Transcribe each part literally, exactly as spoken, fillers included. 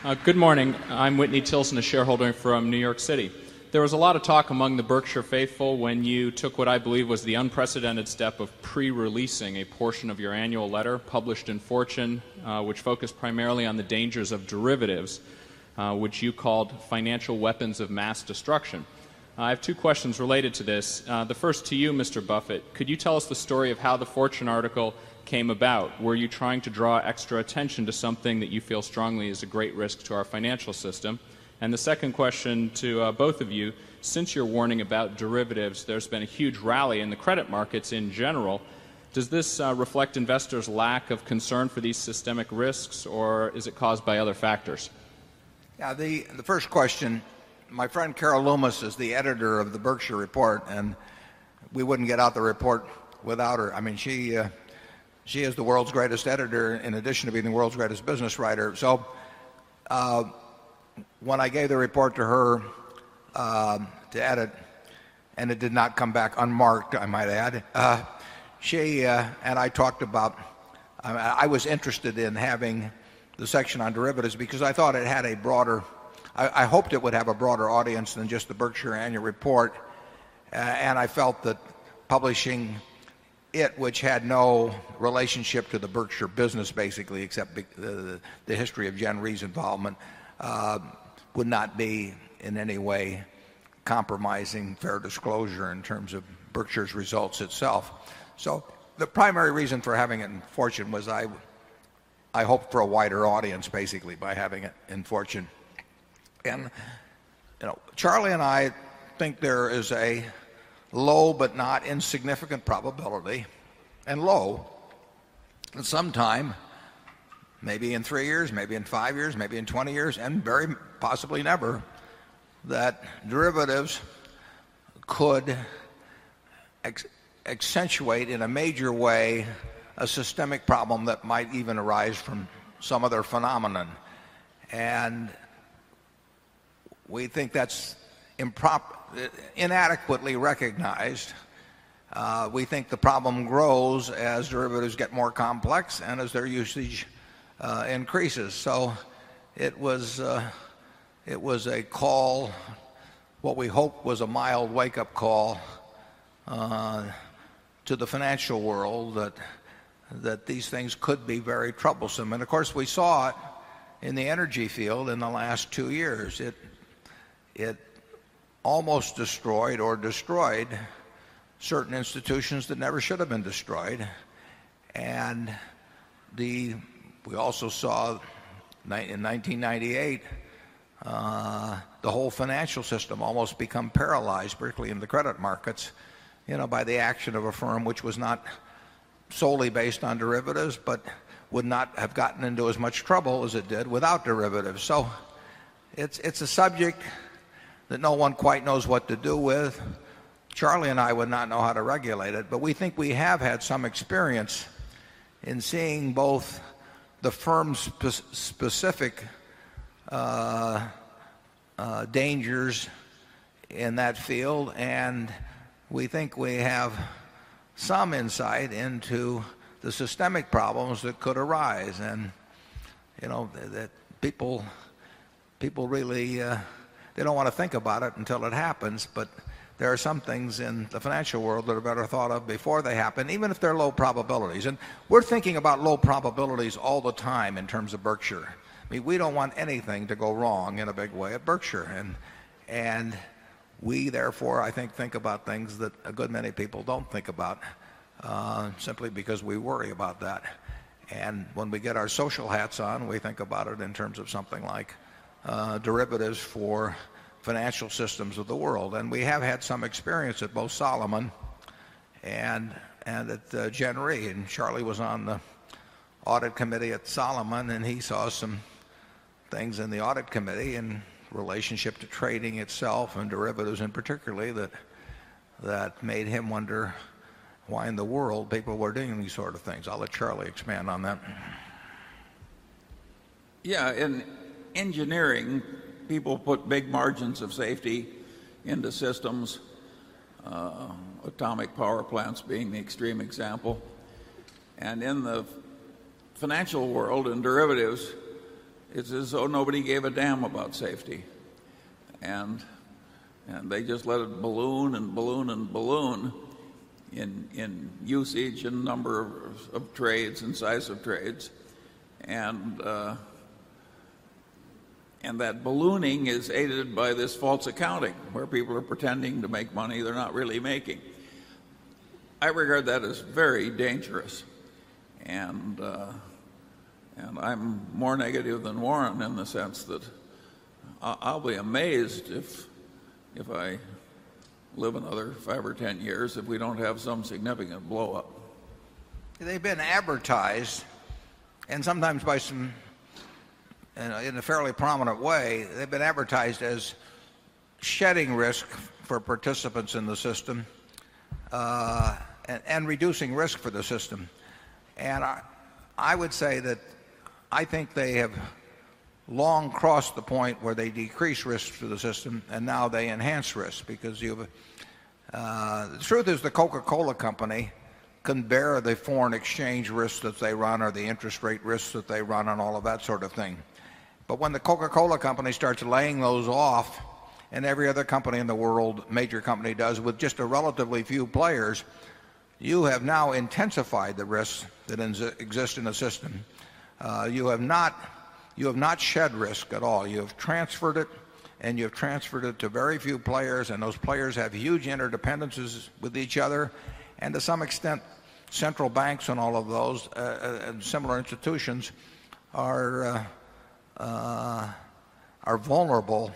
Uh, good morning. I'm Whitney Tilson, a shareholder from New York City. There was a lot of talk among the Berkshire faithful when you took what I believe was the unprecedented step of pre-releasing a portion of your annual letter published in Fortune, uh, which focused primarily on the dangers of derivatives, uh, which you called financial weapons of mass destruction. Uh, I have two questions related to this. Uh, the first to you, Mister Buffett. Could you tell us the story of how the Fortune article came about? Were you trying to draw extra attention to something that you feel strongly is a great risk to our financial system? And the second question to uh, both of you, since your warning about derivatives, there's been a huge rally in the credit markets in general. Does this uh, reflect investors' lack of concern for these systemic risks, or is it caused by other factors? Yeah, the, the first question, my friend Carol Loomis is the editor of the Berkshire Report, and we wouldn't get out the report without her. I mean, she, uh, she is the world's greatest editor in addition to being the world's greatest business writer. So uh, when I gave the report to her uh, to edit, and it did not come back unmarked, I might add, uh, she uh, and I talked about, I, I was interested in having the section on derivatives because I thought it had a broader, I, I hoped it would have a broader audience than just the Berkshire Annual Report, uh, and I felt that publishing it, which had no relationship to the Berkshire business basically, except the, the, the history of Gen Re's involvement, uh, would not be in any way compromising fair disclosure in terms of Berkshire's results itself. So the primary reason for having it in Fortune was I, I hoped for a wider audience basically by having it in Fortune. And you know, Charlie and I think there is a low but not insignificant probability, and low, that sometime, maybe in three years, maybe in five years, maybe in twenty years, and very possibly never, that derivatives could ex- accentuate in a major way a systemic problem that might even arise from some other phenomenon. And we think that's improper, inadequately recognized. Uh, we think the problem grows as derivatives get more complex and as their usage uh, increases. So it was, uh, it was a call, what we hoped was a mild wake-up call uh, to the financial world that, that these things could be very troublesome. And of course we saw it in the energy field in the last two years. It, it almost destroyed or destroyed certain institutions that never should have been destroyed. And the, we also saw in nineteen ninety-eight uh, the whole financial system almost become paralyzed, particularly in the credit markets, you know, by the action of a firm which was not solely based on derivatives, but would not have gotten into as much trouble as it did without derivatives. So it's, it's a subject that no one quite knows what to do with. Charlie and I would not know how to regulate it, but we think we have had some experience in seeing both the firm's spe- specific uh, uh, dangers in that field, and we think we have some insight into the systemic problems that could arise. And you know that people people really uh, they don't want to think about it until it happens, but there are some things in the financial world that are better thought of before they happen, even if they're low probabilities. And we're thinking about low probabilities all the time in terms of Berkshire. I mean, we don't want anything to go wrong in a big way at Berkshire. And, and we, therefore, I think, think about things that a good many people don't think about, uh, simply because we worry about that. And when we get our social hats on, we think about it in terms of something like uh, derivatives for financial systems of the world. And we have had some experience at both Solomon and and at uh, Gen Re. And Charlie was on the audit committee at Solomon, and he saw some things in the audit committee in relationship to trading itself and derivatives in particularly that that made him wonder why in the world people were doing these sort of things. I'll let Charlie expand on that. Yeah, in engineering, people put big margins of safety into systems, uh, atomic power plants being the extreme example. And in the financial world and derivatives, it's as though nobody gave a damn about safety. And, and they just let it balloon and balloon and balloon in, in usage and number of, of trades and size of trades. And, uh, and that ballooning is aided by this false accounting, where people are pretending to make money they're not really making. I regard that as very dangerous. And, uh, and I'm more negative than Warren in the sense that I'll be amazed if, if I live another five or ten years if we don't have some significant blow up. They've been advertised, and sometimes by some, in a, in a fairly prominent way, they've been advertised as shedding risk for participants in the system uh, and, and reducing risk for the system. And I, I would say that I think they have long crossed the point where they decrease risk for the system, and now they enhance risk because you've. Uh, the truth is, the Coca-Cola company can bear the foreign exchange risks that they run, or the interest rate risks that they run, and all of that sort of thing. But when the Coca-Cola company starts laying those off, and every other company in the world, major company, does with just a relatively few players, you have now intensified the risks that exist in the system. Uh, you have not you have not shed risk at all. You have transferred it, and you have transferred it to very few players, and those players have huge interdependencies with each other, and to some extent central banks and all of those uh, and similar institutions are uh, uh, are vulnerable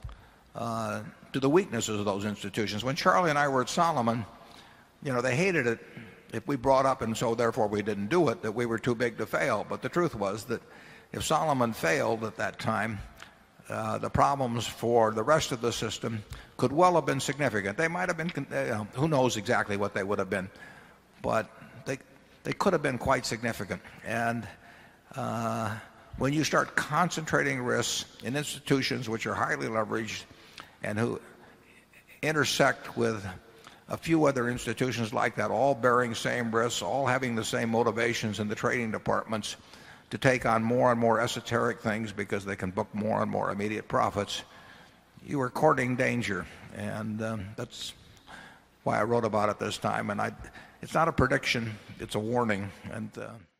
uh, to the weaknesses of those institutions. When Charlie and I were at Salomon, you know, they hated it if we brought up, and so therefore we didn't do it, that we were too big to fail. But the truth was that if Salomon failed at that time, uh, the problems for the rest of the system could well have been significant. They might have been, uh, who knows exactly what they would have been, but they, they could have been quite significant. And uh, when you start concentrating risks in institutions which are highly leveraged and who intersect with a few other institutions like that, all bearing same risks, all having the same motivations in the trading departments to take on more and more esoteric things because they can book more and more immediate profits, you are courting danger. And um, that's why I wrote about it this time. And I, it's not a prediction, it's a warning. And uh,